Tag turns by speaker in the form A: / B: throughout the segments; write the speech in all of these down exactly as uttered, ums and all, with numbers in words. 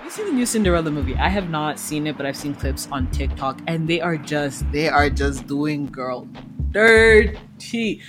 A: you seen the new Cinderella movie? I have not seen it, but I've seen clips on TikTok, and they are just they are just doing girl dirty.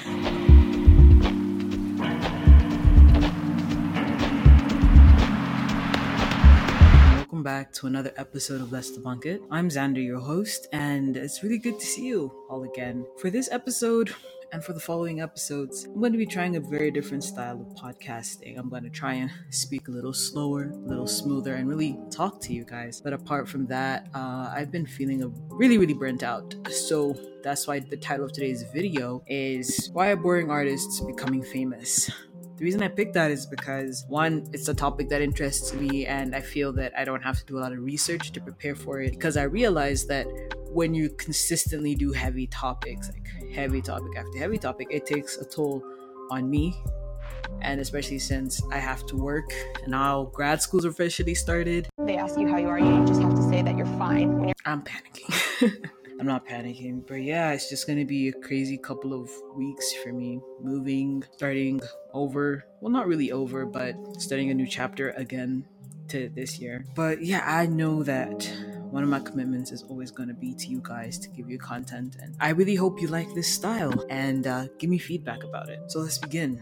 A: Welcome back to another episode of Let's Debunk It. I'm Xander, your host, and it's really good to see you all again. For this episode, and for the following episodes, I'm going to be trying a very different style of podcasting. I'm going to try and speak a little slower, a little smoother, and really talk to you guys. But apart from that, uh, I've been feeling a really, really burnt out. So that's why the title of today's video is Why Are Boring Artists Becoming Famous? The reason I picked that is because, one, it's a topic that interests me, and I feel that I don't have to do a lot of research to prepare for it, because I realize that when you consistently do heavy topics, like heavy topic after heavy topic, it takes a toll on me. And especially since I have to work, and now grad school's officially started.
B: They ask you how you are, you just have to say that you're fine. When you're-
A: I'm panicking. I'm not panicking, but yeah, it's just gonna be a crazy couple of weeks for me. Moving, starting over. Well, not really over, but starting a new chapter again to this year. But yeah, I know that one of my commitments is always going to be to you guys to give you content, and I really hope you like this style and uh, give me feedback about it. So let's begin.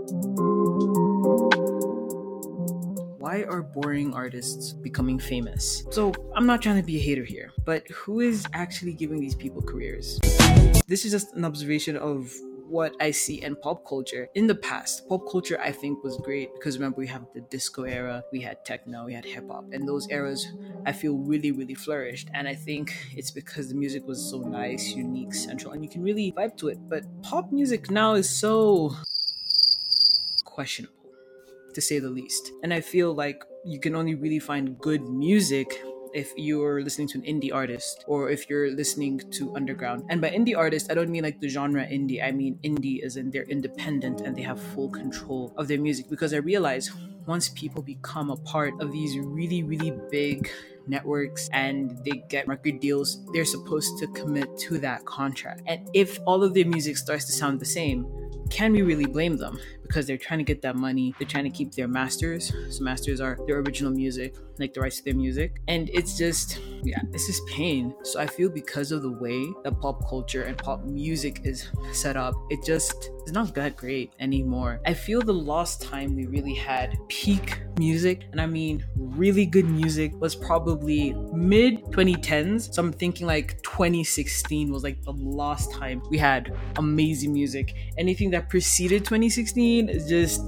A: Why are boring artists becoming famous? So I'm not trying to be a hater here, but who is actually giving these people careers? This is just an observation of what I see in pop culture. In the past, pop culture I think was great because remember we have the disco era, we had techno, we had hip hop, and those eras I feel really, really flourished. And I think it's because the music was so nice, unique, central, and you can really vibe to it. But pop music now is so questionable, to say the least. And I feel like you can only really find good music if you're listening to an indie artist or if you're listening to underground. And by indie artist, I don't mean like the genre indie. I mean indie as in they're independent and they have full control of their music. Because I realize once people become a part of these really, really big networks and they get record deals, they're supposed to commit to that contract. And if all of their music starts to sound the same, can we really blame them? Because they're trying to get that money, they're trying to keep their masters. So masters are their original music, like the rights to their music. And it's just, yeah, this is pain. So I feel because of the way that pop culture and pop music is set up, it just is not that great anymore. I feel the last time we really had peak music, and I mean really good music, was probably mid twenty tens. So I'm thinking like twenty sixteen was like the last time we had amazing music. Anything that preceded twenty sixteen is just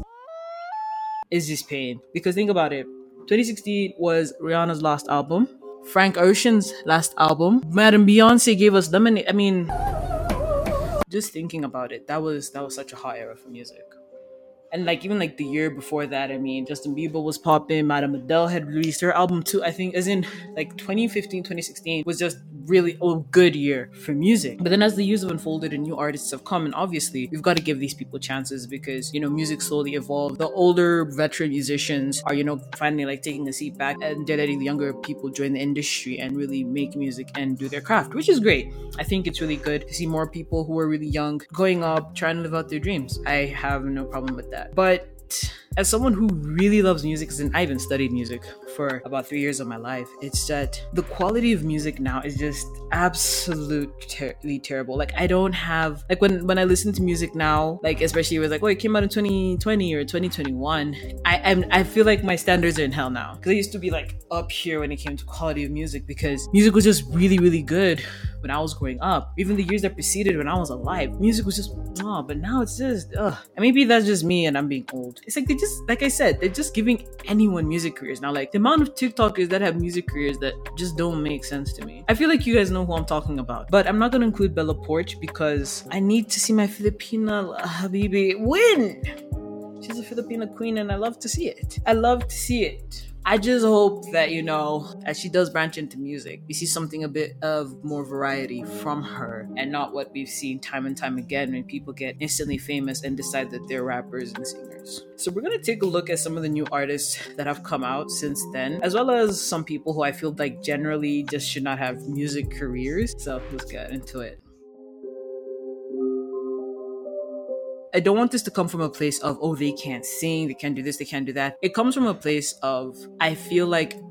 A: is just pain. Because think about it, twenty sixteen was Rihanna's last album, Frank Ocean's last album, Madam Beyonce gave us Lemonade. I mean, just thinking about it, that was that was such a hot era for music. And like even like the year before that, I mean, Justin Bieber was popping, Madame Adele had released her album too. I think as in like twenty fifteen, twenty sixteen was just really a good year for music. But then as the years have unfolded and new artists have come, and obviously we've got to give these people chances because, you know, music slowly evolved. The older veteran musicians are, you know, finally like taking a seat back and they're letting the younger people join the industry and really make music and do their craft, which is great. I think it's really good to see more people who are really young going up, trying to live out their dreams. I have no problem with that. But as someone who really loves music, and I even studied music for about three years of my life, it's that the quality of music now is just absolutely terrible. Like I don't have, like when, when I listen to music now, like especially with like, oh, it came out in twenty twenty or twenty twenty-one, I I'm, I feel like my standards are in hell now. Because I used to be like up here when it came to quality of music because music was just really, really good when I was growing up. Even the years that preceded when I was alive, music was just, oh, but now it's just, ugh. And maybe that's just me and I'm being old. It's like they just, like I said, they're just giving anyone music careers. Now, like the amount of TikTokers that have music careers that just don't make sense to me. I feel like you guys know who I'm talking about. But I'm not going to include Bella Porch because I need to see my Filipina Habibi win. She's a Filipina queen and I love to see it. I love to see it. I just hope that, you know, as she does branch into music, we see something a bit of more variety from her and not what we've seen time and time again when people get instantly famous and decide that they're rappers and singers. So we're going to take a look at some of the new artists that have come out since then, as well as some people who I feel like generally just should not have music careers. So let's get into it. I don't want this to come from a place of, oh, they can't sing, they can't do this, they can't do that. It comes from a place of, I feel like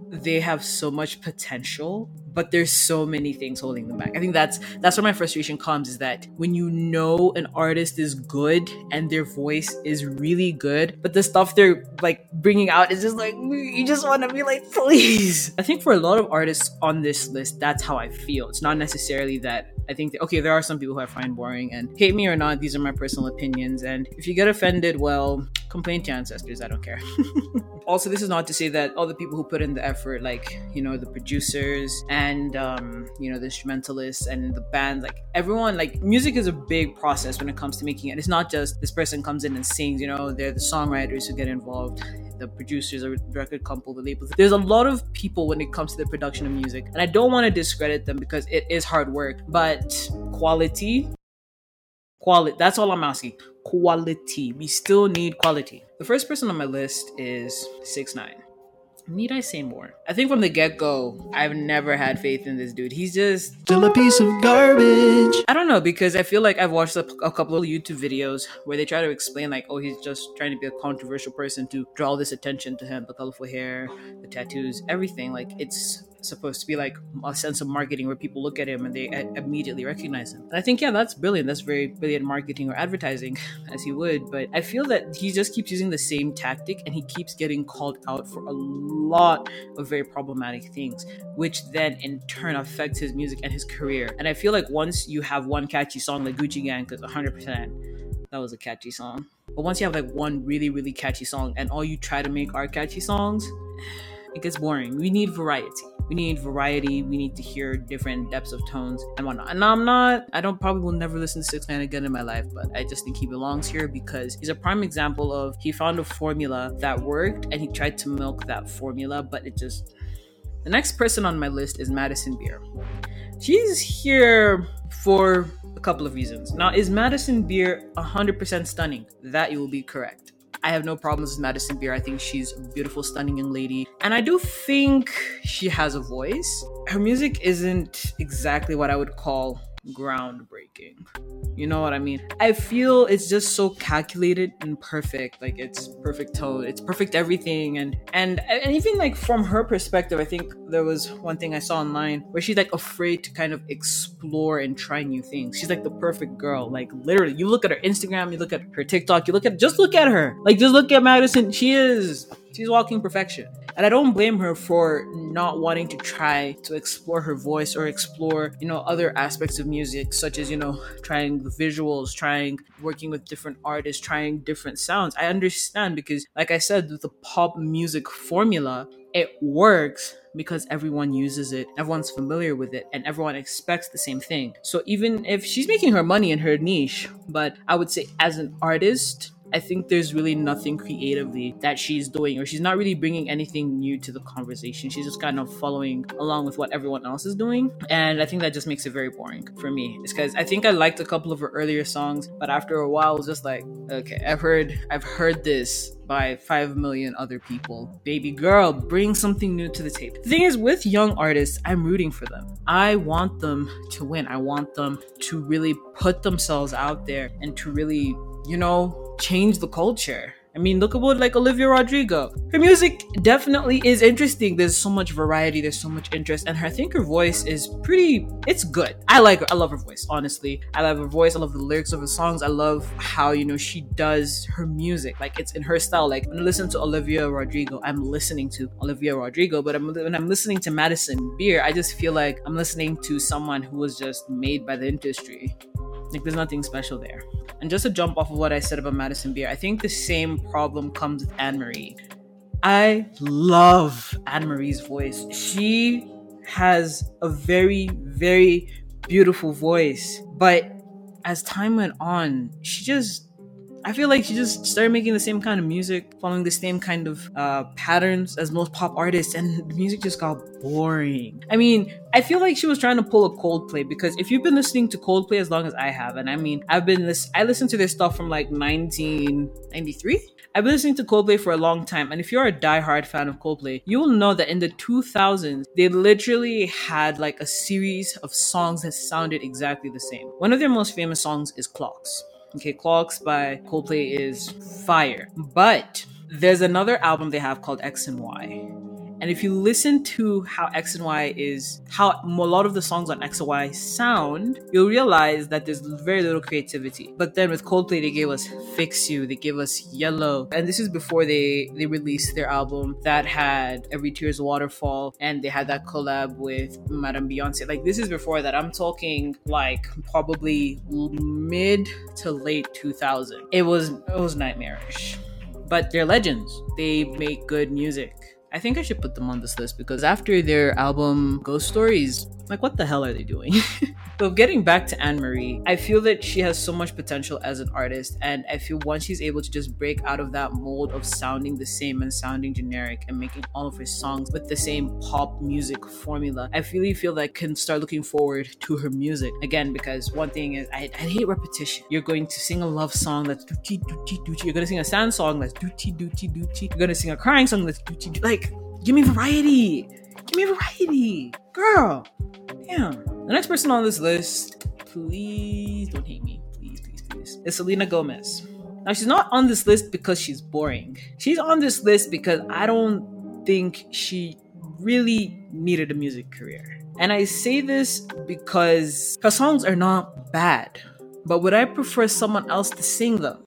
A: they have so much potential, but there's so many things holding them back. I think that's that's where my frustration comes, is that when you know an artist is good and their voice is really good, but the stuff they're like bringing out is just like, you just want to be like, please. I think for a lot of artists on this list, that's how I feel. It's not necessarily that I think that, okay, there are some people who I find boring, and hate me or not, these are my personal opinions. And if you get offended, well, complain to your ancestors. I don't care. Also, this is not to say that all the people who put in the effort, like, you know, the producers and, um, you know, the instrumentalists and the band, like everyone, like music is a big process when it comes to making it. It's not just this person comes in and sings, you know, they're the songwriters who get involved, the producers or record company, the labels. There's a lot of people when it comes to the production of music. And I don't want to discredit them because it is hard work, but quality, quality, that's all I'm asking. Quality. We still need quality. The first person on my list is six nine. Need I say more? I think from the get-go, I've never had faith in this dude. He's just
C: still a piece of garbage.
A: I don't know, because I feel like I've watched a, a couple of YouTube videos where they try to explain like, oh, he's just trying to be a controversial person to draw all this attention to him. The colorful hair, the tattoos, everything. Like, it's supposed to be like a sense of marketing where people look at him and they a- immediately recognize him. And I think, yeah, that's brilliant. That's very brilliant marketing or advertising, as he would. But I feel that he just keeps using the same tactic and he keeps getting called out for a lot of very problematic things, which then in turn affects his music and his career. And I feel like once you have one catchy song like Gucci Gang, because one hundred percent that was a catchy song. But once you have like one really, really catchy song and all you try to make are catchy songs, it gets boring. We need variety. We need variety. We need to hear different depths of tones and whatnot. And I'm not, I don't probably will never listen to six nine again in my life, but I just think he belongs here because he's a prime example of he found a formula that worked and he tried to milk that formula, but it just... The next person on my list is Madison Beer. She's here for a couple of reasons. Now, is Madison Beer one hundred percent stunning? That you will be correct. I have no problems with Madison Beer. I think she's a beautiful, stunning young lady. And I do think she has a voice. Her music isn't exactly what I would call groundbreaking. You know what I mean? I feel it's just so calculated and perfect. Like, it's perfect tone, it's perfect everything. And and and even like from her perspective, I think there was one thing I saw online where she's like afraid to kind of explore and try new things. She's like the perfect girl. Like, literally, you look at her Instagram, you look at her TikTok, you look at just look at her. Like, just look at Madison. She is she's walking perfection. And I don't blame her for not wanting to try to explore her voice or explore, you know, other aspects of music, such as, you know, trying the visuals, trying working with different artists, trying different sounds. I understand because, like I said, with the pop music formula, it works because everyone uses it, everyone's familiar with it, and everyone expects the same thing. So even if she's making her money in her niche, but I would say as an artist, I think there's really nothing creatively that she's doing, or she's not really bringing anything new to the conversation. She's just kind of following along with what everyone else is doing. And I think that just makes it very boring for me. It's because I think I liked a couple of her earlier songs, but after a while, it was just like, okay, I've heard, I've heard this by five million other people. Baby girl, bring something new to the table. The thing is, with young artists, I'm rooting for them. I want them to win. I want them to really put themselves out there and to really, you know, change the culture. I mean, look about like Olivia Rodrigo. Her music definitely is interesting. There's so much variety. There's so much interest. And her, I think her voice is pretty, it's good. I like her. I love her voice, honestly. I love her voice. I love the lyrics of her songs. I love how, you know, she does her music. Like, it's in her style. Like, when I listen to Olivia Rodrigo, I'm listening to Olivia Rodrigo. But I'm, when I'm listening to Madison Beer, I just feel like I'm listening to someone who was just made by the industry. Like, there's nothing special there. And just to jump off of what I said about Madison Beer, I think the same problem comes with Anne Marie. I love Anne Marie's voice. She has a very, very beautiful voice. But as time went on, she just... I feel like she just started making the same kind of music, following the same kind of uh, patterns as most pop artists, and the music just got boring. I mean, I feel like she was trying to pull a Coldplay, because if you've been listening to Coldplay as long as I have, and I mean, I've been lis- I listened to their stuff from like nineteen ninety-three. I've been listening to Coldplay for a long time, and if you're a diehard fan of Coldplay, you will know that in the two thousands, they literally had like a series of songs that sounded exactly the same. One of their most famous songs is Clocks. Okay, Clocks by Coldplay is fire. But there's another album they have called X and Y. And if you listen to how X and Y is, how a lot of the songs on X and Y sound, you'll realize that there's very little creativity. But then with Coldplay, they gave us Fix You, they gave us Yellow. And this is before they, they released their album that had Every Tear's Waterfall, and they had that collab with Madame Beyonce. Like, this is before that. I'm talking like probably mid to late two thousand. It was, it was nightmarish. But they're legends. They make good music. I think I should put them on this list because after their album Ghost Stories, like, what the hell are they doing? So getting back to Anne Marie, I feel that she has so much potential as an artist, and I feel once she's able to just break out of that mold of sounding the same and sounding generic and making all of her songs with the same pop music formula, I really feel like can start looking forward to her music again. Because one thing is, I, I hate repetition. You're going to sing a love song that's dooty dooty dooty. You're going to sing a sad song that's dooty dooty dooty. You're going to sing a crying song that's dooty dooty. Like, give me variety. Give me variety, girl. Damn. The next person on this list, please don't hate me. Please, please, please. Is Selena Gomez. Now, she's not on this list because she's boring. She's on this list because I don't think she really needed a music career. And I say this because her songs are not bad, but would I prefer someone else to sing them?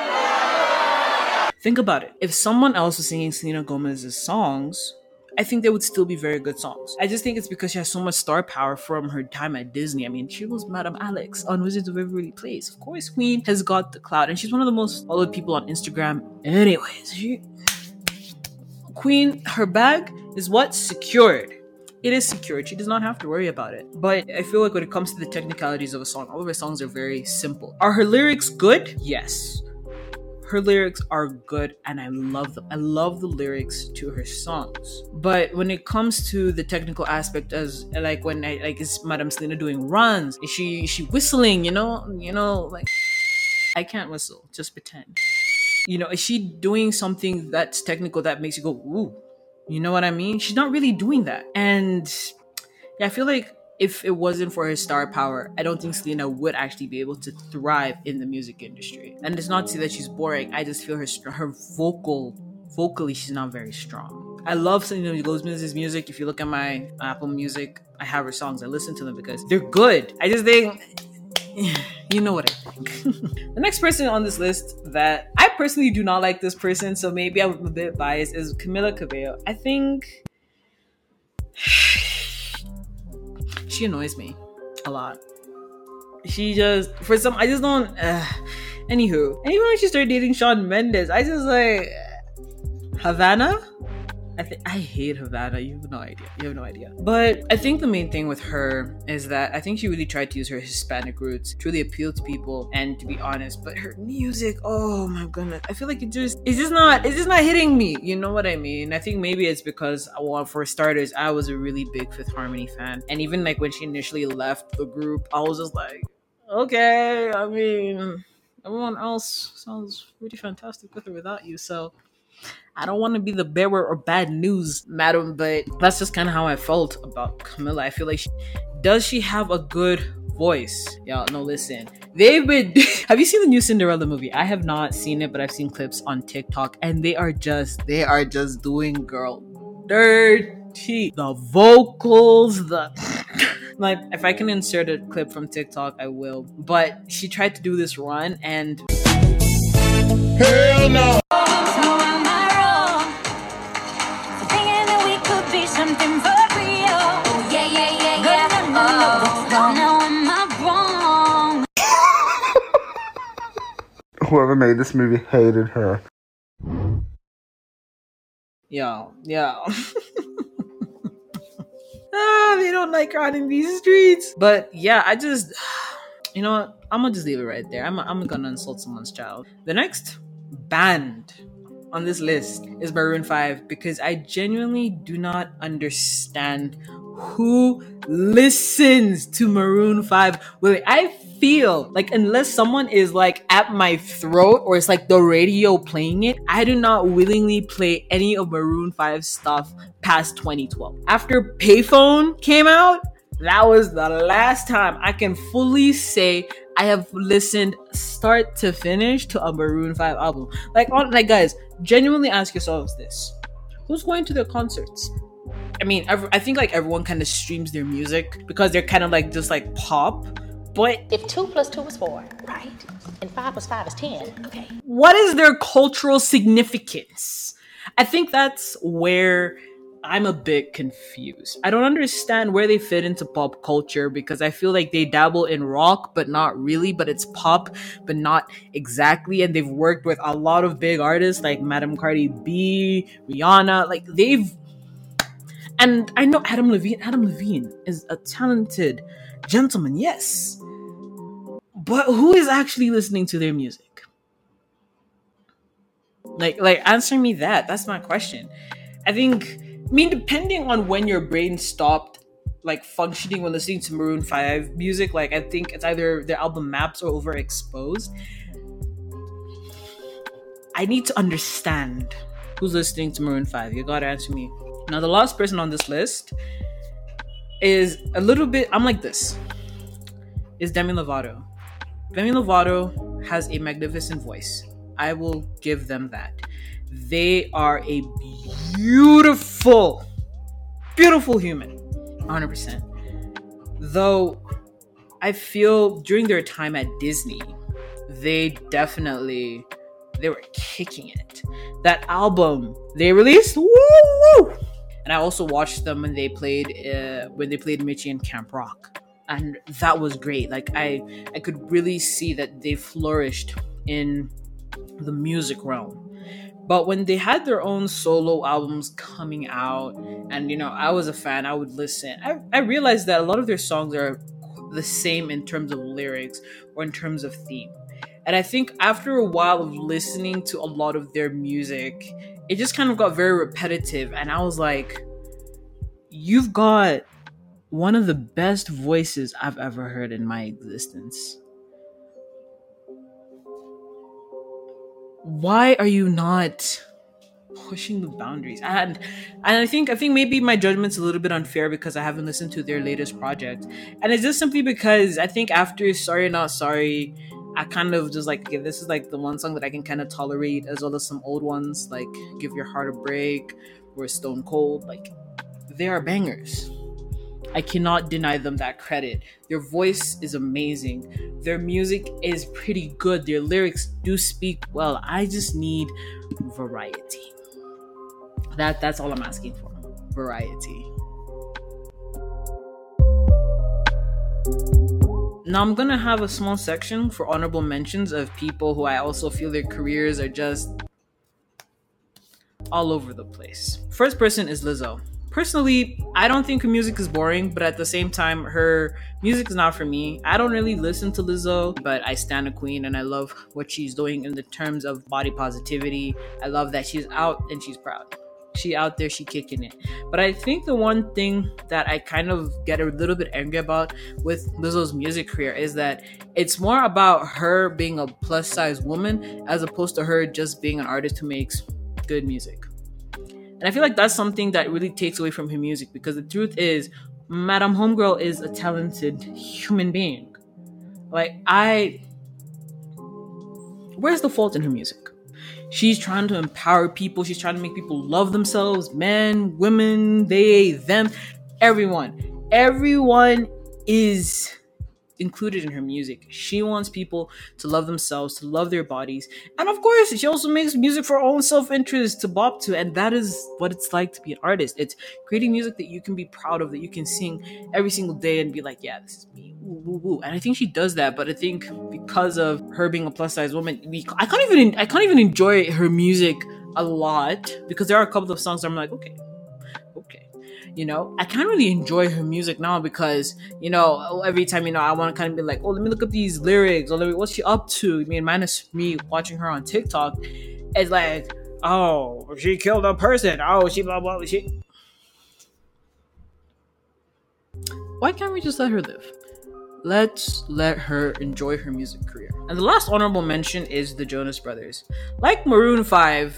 A: Think about it. If someone else was singing Selena Gomez's songs, I think they would still be very good songs. I just think it's because she has so much star power from her time at Disney. I mean, she was Madame Alex on Wizards of Waverly Place. Of course, Queen has got the clout, and she's one of the most followed people on Instagram. Anyways, she... Queen, her bag is what? Secured. It is secured. She does not have to worry about it. But I feel like when it comes to the technicalities of a song, all of her songs are very simple. Are her lyrics good? Yes. Her lyrics are good and I love them. I love the lyrics to her songs. But when it comes to the technical aspect, as like when I like is Madame Selena doing runs? Is she is she whistling, you know? You know, like I can't whistle, just pretend. You know, is she doing something that's technical that makes you go, ooh? You know what I mean? She's not really doing that. And yeah, I feel like if it wasn't for her star power, I don't think Selena would actually be able to thrive in the music industry. And it's not to say that she's boring. I just feel her her vocal, vocally, she's not very strong. I love Selena Gomez's music. If you look at my Apple Music, I have her songs. I listen to them because they're good. I just think, you know what I think. The next person on this list that I personally do not like this person, so maybe I'm a bit biased, is Camila Cabello. I think she annoys me a lot. She just, for some, I just don't, uh, anywho. And even when she started dating Shawn Mendes, I just like, Havana? I think I hate Havana. You have no idea. You have no idea. But I think the main thing with her is that I think she really tried to use her Hispanic roots to really appeal to people and to be honest. But her music, oh my goodness, I feel like it just it's just not it's just not hitting me. You know what I mean? I think maybe it's because, well, for starters, I was a really big Fifth Harmony fan, and even like when she initially left the group, I was just like, okay. I mean, everyone else sounds pretty fantastic with or without you, so. I don't want to be the bearer of bad news, madam, but that's just kind of how I felt about Camila. I feel like she, does she have a good voice? Y'all, no, listen. They've been... Have you seen the new Cinderella movie? I have not seen it, but I've seen clips on TikTok, and they are just, they are just doing girl dirty. The vocals, the... Like, if I can insert a clip from TikTok, I will. But she tried to do this run, and... Hell no!
D: Something for real. Oh, yeah, yeah, yeah, yeah. No, no, no, no, am I wrong?
C: Whoever made this movie hated her.
A: Yo, yo. Ah, they don't like crowding these streets. But yeah, I just, you know what? I'm gonna just leave it right there. I'm, I'm gonna insult someone's child. The next band on this list is Maroon five, because I genuinely do not understand who listens to Maroon five. Wait, I feel like unless someone is like at my throat or it's like the radio playing it, I do not willingly play any of Maroon five stuff past twenty twelve. After Payphone came out, that was the last time I can fully say I have listened start to finish to a Maroon five album. Like, on, like guys, genuinely ask yourselves this. Who's going to their concerts? I mean, ev- I think like everyone kind of streams their music because they're kind of like just like pop. But
E: If two plus two is four, right? And five plus five is ten, okay.
A: what is their cultural significance? I think that's where I'm a bit confused. I don't understand where they fit into pop culture because I feel like they dabble in rock, but not really, but it's pop, but not exactly. And they've worked with a lot of big artists like Madame Cardi B, Rihanna. Like they've, and I know Adam Levine. Adam Levine is a talented gentleman, yes. But who is actually listening to their music? Like, like answer me that. That's my question. I think, I mean, depending on when your brain stopped like functioning when listening to Maroon five music, like I think it's either their album Maps or Overexposed. I need to understand who's listening to Maroon five. You gotta answer me. Now, the last person on this list is a little bit, I'm like this, is Demi Lovato. Demi Lovato has a magnificent voice. I will give them that. They are a beautiful, beautiful human. one hundred percent. Though, I feel during their time at Disney, they definitely, they were kicking it. That album they released, woo woo! And I also watched them when they played, uh, when they played Mitchie and Camp Rock. And that was great. Like I, I could really see that they flourished in the music realm. But when they had their own solo albums coming out, and you know, I was a fan, I would listen. I, I realized that a lot of their songs are the same in terms of lyrics or in terms of theme. And I think after a while of listening to a lot of their music, it just kind of got very repetitive. And I was like, you've got one of the best voices I've ever heard in my existence. Why are you not pushing the boundaries? And and I think I think maybe my judgment's a little bit unfair because I haven't listened to their latest project. And it's just simply because I think after Sorry Not Sorry, I kind of just like, okay, this is like the one song that I can kind of tolerate, as well as some old ones like Give Your Heart a Break or Stone Cold. Like, they are bangers. I cannot deny them that credit. Their voice is amazing. Their music is pretty good. Their lyrics do speak well. I just need variety. That that's all I'm asking for. Variety. Now I'm gonna have a small section for honorable mentions of people who I also feel their careers are just all over the place. First person is Lizzo. Personally, I don't think her music is boring, but at the same time, her music is not for me. I don't really listen to Lizzo, but I stand a queen and I love what she's doing in the terms of body positivity. I love that she's out and she's proud. She out there, she kicking it. But I think the one thing that I kind of get a little bit angry about with Lizzo's music career is that it's more about her being a plus size woman as opposed to her just being an artist who makes good music. And I feel like that's something that really takes away from her music, because the truth is, Madame Homegirl is a talented human being. Like, I... Where's the fault in her music? She's trying to empower people. She's trying to make people love themselves. Men, women, they, them, everyone. Everyone is included in her music. She wants people to love themselves, to love their bodies. And of course, she also makes music for her own self-interest to bop to. And that is what it's like to be an artist. It's creating music that you can be proud of, that you can sing every single day and be like, yeah, this is me. Woo, woo, woo. And I think she does that. But I think because of her being a plus-size woman, we, I can't even I can't even enjoy her music a lot, because there are a couple of songs where I'm like, okay, okay. You know, I can't really enjoy her music now because, you know, every time, you know, I want to kind of be like, oh, let me look up these lyrics, or let me, what's she up to? I mean, minus me watching her on TikTok, it's like, oh, she killed a person. Oh, she blah, blah, she. Why can't we just let her live? Let's let her enjoy her music career. And the last honorable mention is the Jonas Brothers. Like Maroon five,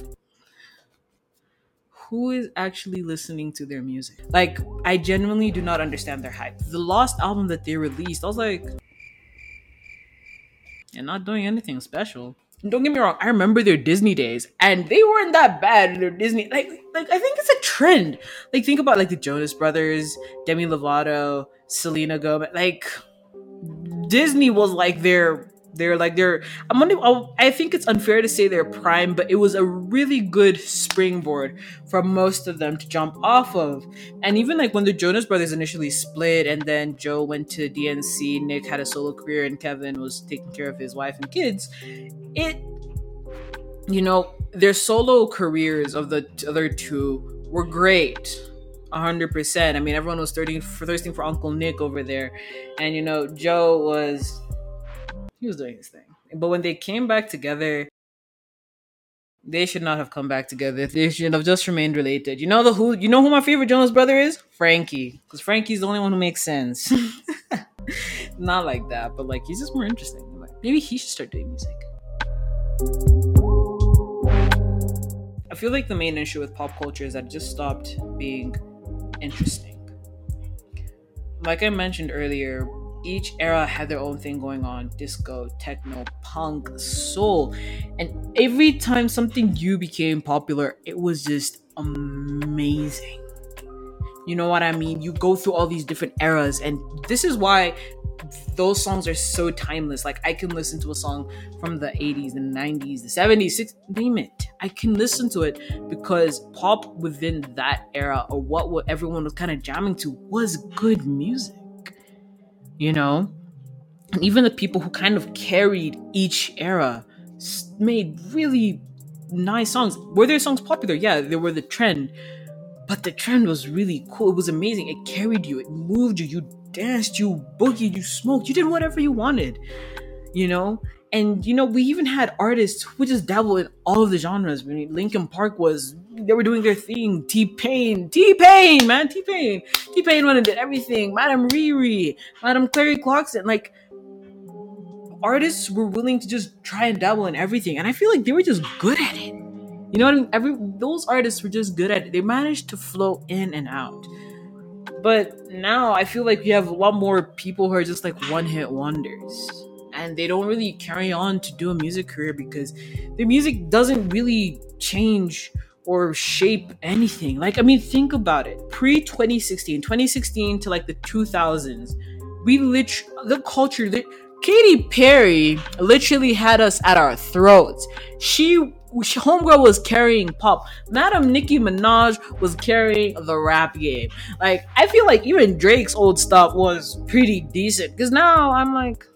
A: who is actually listening to their music? Like, I genuinely do not understand their hype. The last album that they released, I was like, you're not doing anything special. don't get me wrong, I remember their Disney days, and they weren't that bad in their Disney. Like, like I think it's a trend. Like, think about like the Jonas Brothers, Demi Lovato, Selena Gomez. Like, Disney was like their, their like their. I'm gonna. I'll- I think it's unfair to say their prime, but it was a really good springboard for most of them to jump off of. And even like when the Jonas Brothers initially split, and then Joe went to D N C, Nick had a solo career, and Kevin was taking care of his wife and kids. It, you know, their solo careers of the t- other two were great. one hundred percent. I mean, everyone was thirsting for, thirsting for Uncle Nick over there. And, you know, Joe was, he was doing his thing. But when they came back together, they should not have come back together. They should have just remained related. You know the who, you know who my favorite Jonas brother is? Frankie. Because Frankie's the only one who makes sense. Not like that, but like, he's just more interesting. Like, maybe he should start doing music. I feel like the main issue with pop culture is that it just stopped being interesting. Like I mentioned earlier, each era had their own thing going on: disco, techno, punk, soul. And every time something new became popular, it was just amazing. You know what I mean? You go through all these different eras, and this is why those songs are so timeless. Like, I can listen to a song from the eighties, the nineties, the seventies, sixties, name it. I can listen to it because pop within that era, or what what everyone was kind of jamming to, was good music. You know? And even the people who kind of carried each era s- made really nice songs. Were their songs popular? Yeah, they were the trend. But the trend was really cool. It was amazing. It carried you. It moved you. You danced. You boogied. You smoked. You did whatever you wanted. You know? And, you know, we even had artists who just dabbled in all of the genres. I mean, Linkin Park was, they were doing their thing. T-Pain. T-Pain, man. T-Pain. T-Pain went and did everything. Madame Riri. Madame Clary Clarkson. Like, artists were willing to just try and dabble in everything. And I feel like they were just good at it. You know what I mean? Every those artists were just good at it. They managed to flow in and out. But now I feel like we have a lot more people who are just like one-hit wonders. And they don't really carry on to do a music career because their music doesn't really change or shape anything. Like, I mean, think about it. Pre twenty sixteen, twenty sixteen to like the two thousands, we literally, the culture, lit- Katy Perry literally had us at our throats. She She, homegirl was carrying pop. Madam Nicki Minaj was carrying the rap game. Like, I feel like even Drake's old stuff was pretty decent. Because now I'm like,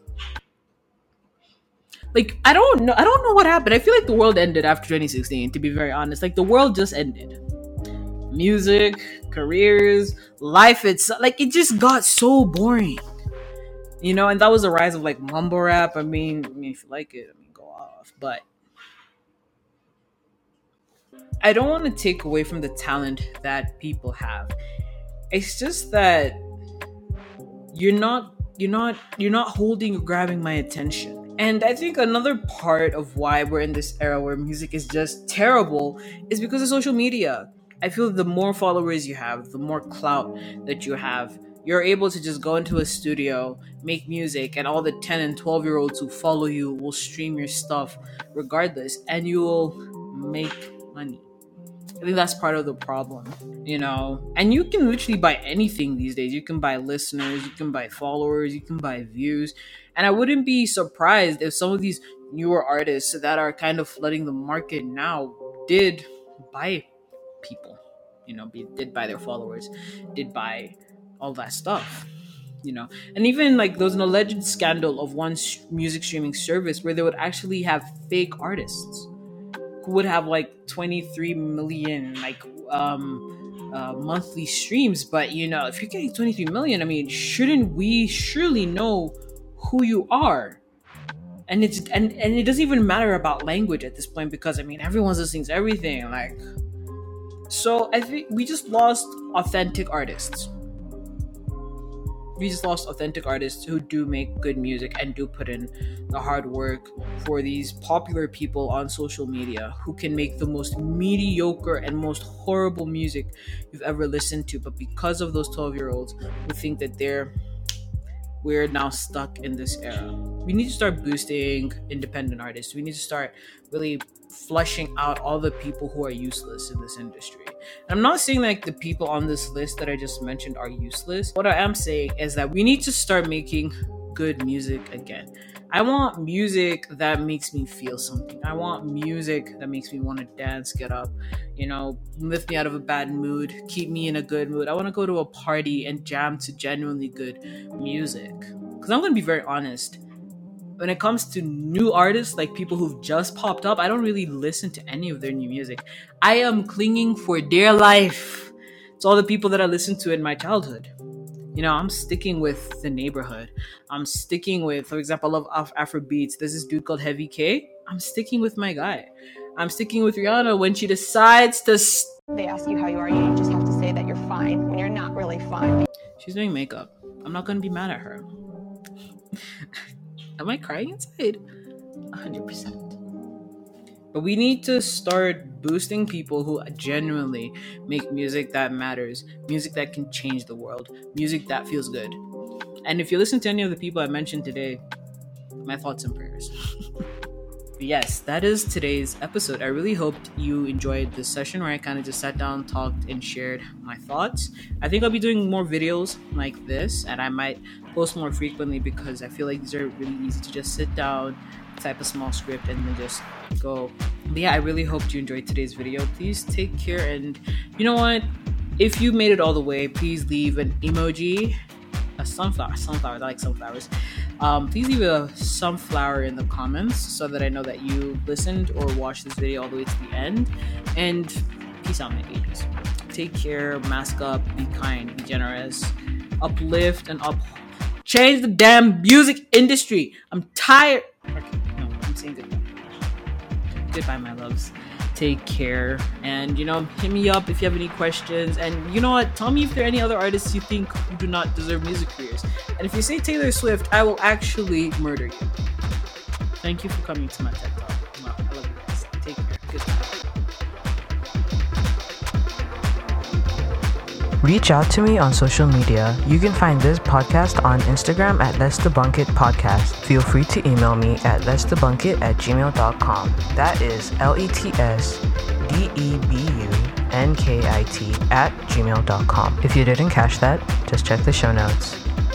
A: like I don't know. I don't know what happened. I feel like the world ended after twenty sixteen. To be very honest, like the world just ended. Music, careers, life. It's like it just got so boring. You know, and that was the rise of like mumble rap. I mean, I mean, if you like it, I mean, go off. But I don't want to take away from the talent that people have. It's just that you're not you're not you're not holding or grabbing my attention. And I think another part of why we're in this era where music is just terrible is because of social media. I feel the more followers you have, the more clout that you have, you're able to just go into a studio, make music, and all the ten and twelve year olds who follow you will stream your stuff regardless, and you will make money. I think that's part of the problem, you know? And you can literally buy anything these days. You can buy listeners, you can buy followers, you can buy views. And I wouldn't be surprised if some of these newer artists that are kind of flooding the market now did buy people, you know, be, did buy their followers, did buy all that stuff, you know? And even like there was an alleged scandal of one sh- music streaming service where they would actually have fake artists who would have like twenty-three million like um uh, monthly streams. But you know, if you're getting twenty-three million, I mean, shouldn't we surely know who you are? And it's and, and it doesn't even matter about language at this point, because I mean everyone's listening to everything. Like, so I think we just lost authentic artists. We just lost authentic artists who do make good music and do put in the hard work for these popular people on social media who can make the most mediocre and most horrible music you've ever listened to. But because of those twelve year olds who think that they're we're now stuck in this era. We need to start boosting independent artists. We need to start really flushing out all the people who are useless in this industry. I'm not saying like the people on this list that I just mentioned are useless. What I am saying is that we need to start making good music again. I want music that makes me feel something. I want music that makes me want to dance, get up, you know, lift me out of a bad mood, keep me in a good mood. I want to go to a party and jam to genuinely good music. Because I'm going to be very honest. When it comes to new artists, like people who've just popped up, I don't really listen to any of their new music. I am clinging for dear life to all the people that I listened to in my childhood. You know, I'm sticking with The Neighborhood. I'm sticking with, for example, I love Af- Afrobeats. There's this dude called Heavy K. I'm sticking with my guy. I'm sticking with Rihanna when she decides to... St-
B: They ask you how you are, you just have to say that you're fine when you're not really fine.
A: She's doing makeup. I'm not going to be mad at her. Am I crying inside? one hundred percent. But we need to start boosting people who genuinely make music that matters, music that can change the world, music that feels good. And if you listen to any of the people I mentioned today, my thoughts and prayers. Yes, that is today's episode. I really hoped you enjoyed this session where I kind of just sat down, talked, and shared my thoughts. I think I'll be doing more videos like this, and I might post more frequently because I feel like these are really easy to just sit down, type a small script, and then just go. But yeah, I really hoped you enjoyed today's video. Please take care, and you know what? If you made it all the way, please leave an emoji. A sunflower, sunflowers, I like sunflowers. Um, please leave a sunflower in the comments so that I know that you listened or watched this video all the way to the end. And peace out, my babies. Take care, mask up, be kind, be generous, uplift and up. Change the damn music industry. I'm tired. Okay, no, I'm saying goodbye. Goodbye, my loves. Take care, and you know, hit me up if you have any questions. And you know what, tell me if there are any other artists you think who do not deserve music careers. And if you say Taylor Swift, I will actually murder you. Thank you for coming to my TED Talk. Wow, I love you guys. Take care. Goodbye.
F: Reach out to me on social media. You can find this podcast on Instagram at Let's Debunk It Podcast. Feel free to email me at let's debunk it at gmail dot com. That is L E T S D E B U N K I T at gmail dot com. If you didn't catch that, just check the show notes.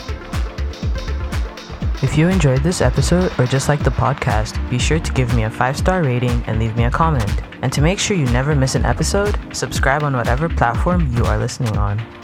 F: If you enjoyed this episode or just like the podcast, be sure to give me a five-star rating and leave me a comment. And to make sure you never miss an episode, subscribe on whatever platform you are listening on.